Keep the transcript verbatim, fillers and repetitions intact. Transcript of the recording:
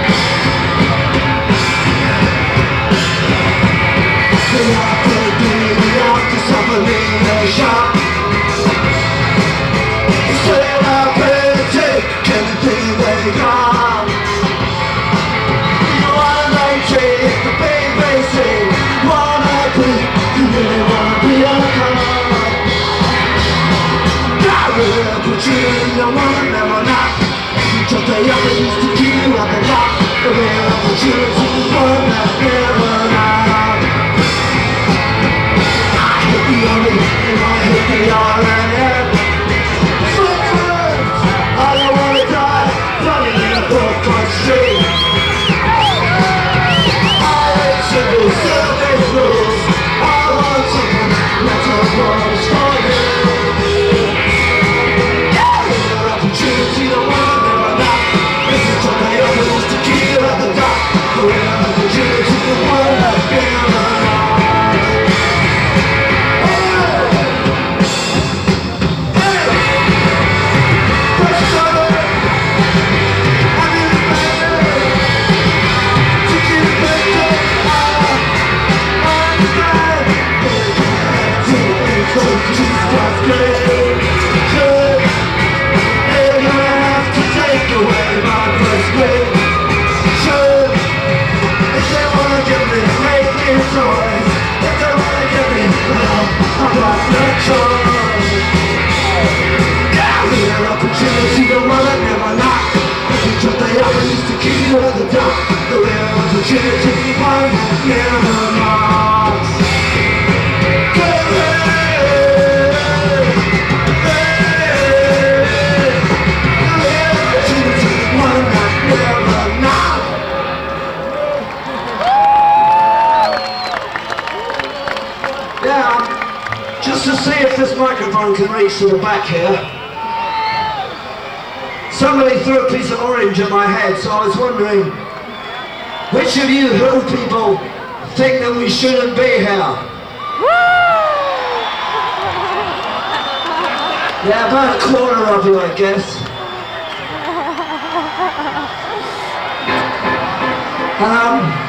Yeah, just to see if this microphone can reach to the back here. Somebody threw a piece of orange at my head, so I was wondering, which of you Who people think that we shouldn't be here? Yeah, about a quarter of you, I guess. Um,